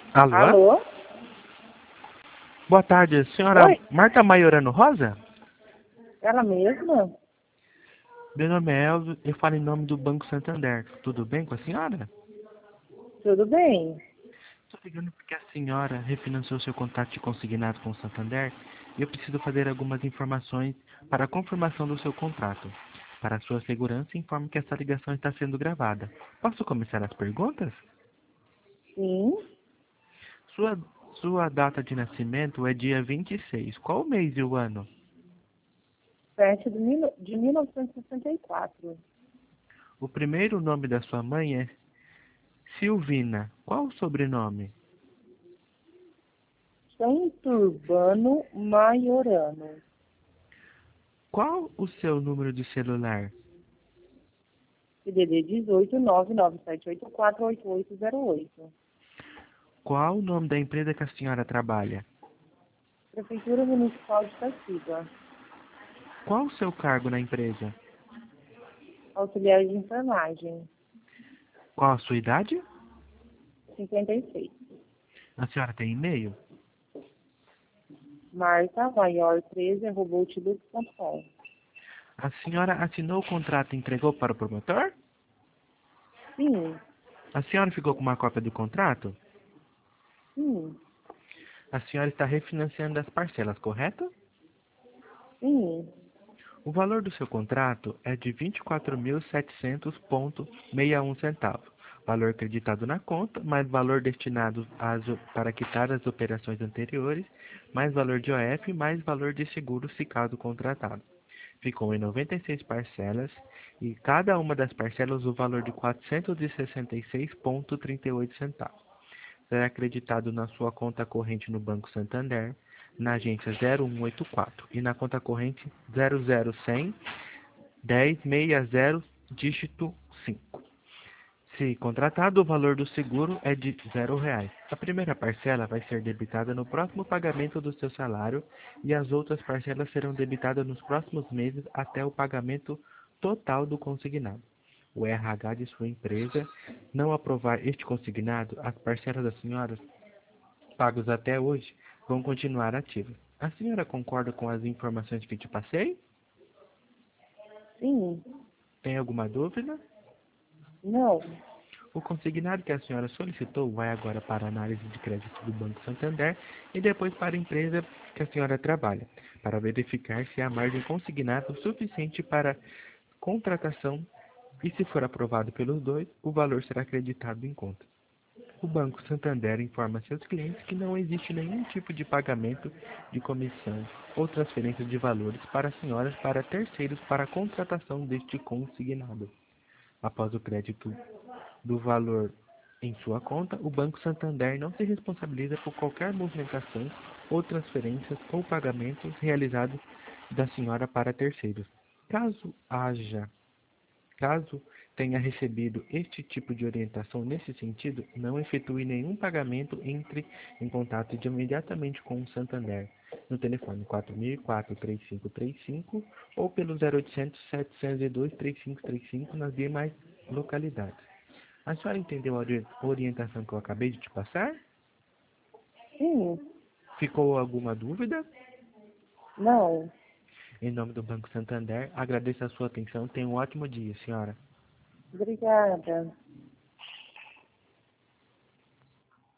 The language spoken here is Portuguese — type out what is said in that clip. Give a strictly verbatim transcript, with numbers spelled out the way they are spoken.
Alô? Alô? Boa tarde, senhora Oi? Marta Maiorano Rosa? Ela mesma? Meu nome é Elvio, eu falo em nome do Banco Santander. Tudo bem com a senhora? Tudo bem? Estou ligando porque a senhora refinanciou seu contrato de consignado com o Santander e eu preciso fazer algumas informações para a confirmação do seu contrato. Para sua segurança, informo que essa ligação está sendo gravada. Posso começar as perguntas? Sim. Sua, sua data de nascimento é dia vinte e seis. Qual o mês e o ano? Sete de, mil, de mil novecentos e sessenta e quatro. O primeiro nome da sua mãe é Silvina. Qual o sobrenome? Santo Urbano Maiorano. Qual o seu número de celular? C D D dezoito, nove nove sete oito quatro, oito oito zero oito. Qual o nome da empresa que a senhora trabalha? Prefeitura Municipal de Taciba. Qual o seu cargo na empresa? Auxiliar de enfermagem. Qual a sua idade? cinquenta e seis. A senhora tem e-mail? Marta Maior treze, arroba outlook ponto com. A senhora assinou o contrato e entregou para o promotor? Sim. A senhora ficou com uma cópia do contrato? Sim. A senhora está refinanciando as parcelas, correto? Sim. O valor do seu contrato é de vinte e quatro mil e setecentos vírgula sessenta e um centavos. Valor creditado na conta, mais valor destinado às, para quitar as operações anteriores, mais valor de O F, mais valor de seguro se caso contratado. Ficou em noventa e seis parcelas e cada uma das parcelas o valor de quatrocentos e sessenta e seis vírgula trinta e oito centavos. Será acreditado na sua conta corrente no Banco Santander, na agência zero um oito quatro e na conta corrente zero zero cem dez sessenta dígito cinco. Se contratado, o valor do seguro é de zero reais. A primeira parcela vai ser debitada no próximo pagamento do seu salário e as outras parcelas serão debitadas nos próximos meses até o pagamento total do consignado. O R H de sua empresa não aprovar este consignado, as parcelas da senhora pagos até hoje vão continuar ativas. A senhora concorda com as informações que te passei? Sim. Tem alguma dúvida? Não. O consignado que a senhora solicitou vai agora para a análise de crédito do Banco Santander e depois para a empresa que a senhora trabalha, para verificar se há margem consignada o suficiente para contratação e, se for aprovado pelos dois, o valor será acreditado em conta. O Banco Santander informa seus clientes que não existe nenhum tipo de pagamento de comissão ou transferência de valores para senhoras para terceiros para a contratação deste consignado. Após o crédito do valor em sua conta, o Banco Santander não se responsabiliza por qualquer movimentação ou transferências ou pagamentos realizados da senhora para terceiros. Caso haja Caso tenha recebido este tipo de orientação nesse sentido, não efetue nenhum pagamento, entre em contato de imediatamente com o Santander no telefone quatro mil e quatro, três cinco três cinco ou pelo zero oitocentos, setecentos e dois, trinta e cinco trinta e cinco nas demais localidades. A senhora entendeu a ori- orientação que eu acabei de te passar? Sim. Ficou alguma dúvida? Não. Em nome do Banco Santander, agradeço a sua atenção. Tenha um ótimo dia, senhora. Obrigada.